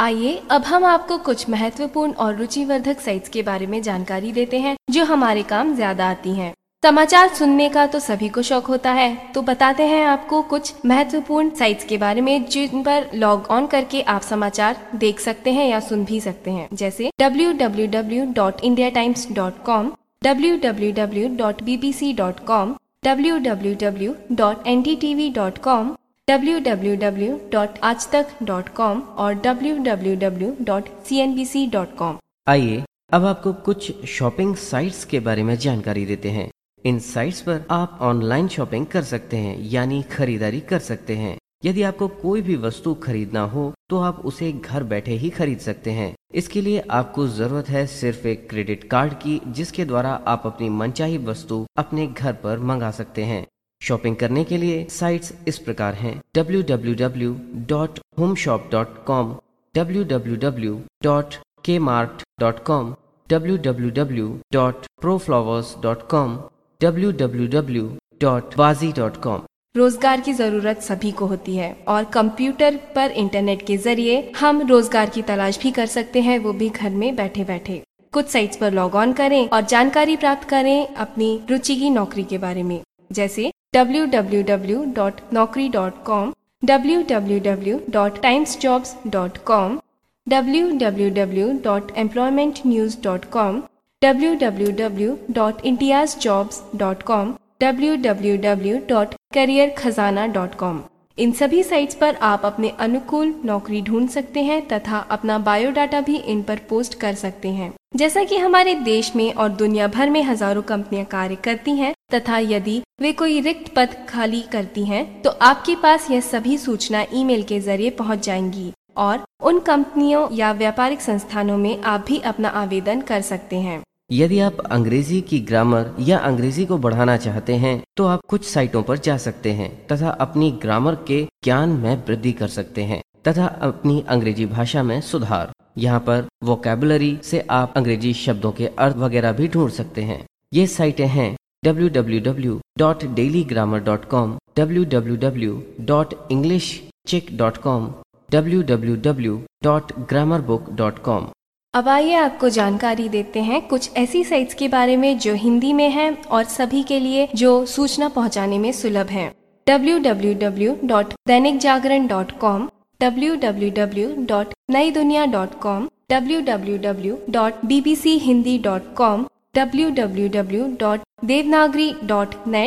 आइए अब हम आपको कुछ महत्वपूर्ण और रुचिवर्धक साइट्स के बारे में जानकारी देते हैं जो हमारे काम ज्यादा आती हैं। समाचार सुनने का तो सभी को शौक होता है, तो बताते हैं आपको कुछ महत्वपूर्ण साइट्स के बारे में जिन पर लॉग ऑन करके आप समाचार देख सकते हैं या सुन भी सकते हैं, जैसे www.indiatimes.com, www.bbc.com, www.ndtv.com, www.aajtak.com और www.cnbc.com। आइए अब आपको कुछ शॉपिंग साइट्स के बारे में जानकारी देते हैं। इन साइट्स पर आप ऑनलाइन शॉपिंग कर सकते हैं, यानी खरीदारी कर सकते हैं। यदि आपको कोई भी वस्तु खरीदना हो तो आप उसे घर बैठे ही खरीद सकते हैं। इसके लिए आपको जरूरत है सिर्फ एक क्रेडिट कार्ड की, जिसके द्वारा आप अपनी मनचाही वस्तु अपने घर पर मंगा सकते हैं। शॉपिंग करने के लिए साइट्स इस प्रकार हैं: www.homeshop.com, www.kmart.com, www.proflowers.com, www.bazi.com। रोजगार की जरूरत सभी को होती है और कंप्यूटर पर इंटरनेट के जरिए हम रोजगार की तलाश भी कर सकते हैं, वो भी घर में बैठे बैठे। कुछ साइट्स पर लॉग ऑन करें और जानकारी प्राप्त करें अपनी रुचि की नौकरी के बारे में, जैसे www.naukri.com, www.timesjobs.com, www.employmentnews.com, www.indiasjobs.com, www.careerkhazana.com। इन सभी साइट्स पर आप अपने अनुकूल नौकरी ढूंढ सकते हैं तथा अपना बायोडाटा भी इन पर पोस्ट कर सकते हैं। जैसा कि हमारे देश में और दुनिया भर में हजारों कंपनियां कार्य करती हैं तथा यदि वे कोई रिक्त पद खाली करती हैं तो आपके पास यह सभी सूचना ईमेल के जरिए पहुंच जाएंगी और उन कंपनियों या व्यापारिक संस्थानों में आप भी अपना आवेदन कर सकते हैं। यदि आप अंग्रेजी की ग्रामर या अंग्रेजी को बढ़ाना चाहते हैं तो आप कुछ साइटों पर जा सकते हैं तथा अपनी ग्रामर के ज्ञान में वृद्धि कर सकते हैं तथा अपनी अंग्रेजी भाषा में सुधार। यहाँ पर वोकैबुलरी से आप अंग्रेजी शब्दों के अर्थ वगैरह भी ढूंढ सकते हैं। ये साइटें हैं www.dailygrammar.com, www.englishcheck.com, www.grammarbook.com। अब आइए आपको जानकारी देते हैं कुछ ऐसी साइट्स के बारे में जो हिंदी में हैं और सभी के लिए जो सूचना पहुंचाने में सुलभ हैं। www.दैनिकजागरण.com, www.नईदुनिया.com, www.bbchindi.com, www.devnagari.net,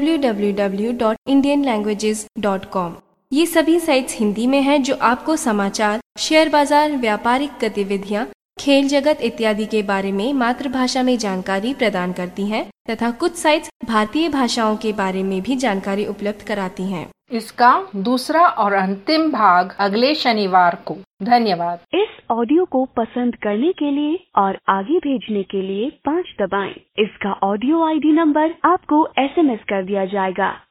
www.indianlanguages.com। ये सभी साइट्स हिंदी में हैं जो आपको समाचार, शेयर बाजार, व्यापारिक गतिविधियां, खेल जगत इत्यादि के बारे में मातृभाषा में जानकारी प्रदान करती हैं तथा कुछ साइट्स भारतीय भाषाओं के बारे में भी जानकारी उपलब्ध कराती हैं। इसका दूसरा और अंतिम भाग अगले शनिवार को। धन्यवाद। इस ऑडियो को पसंद करने के लिए और आगे भेजने के लिए 5 दबाएं। इसका ऑडियो ID नंबर आपको SMS कर दिया जाएगा।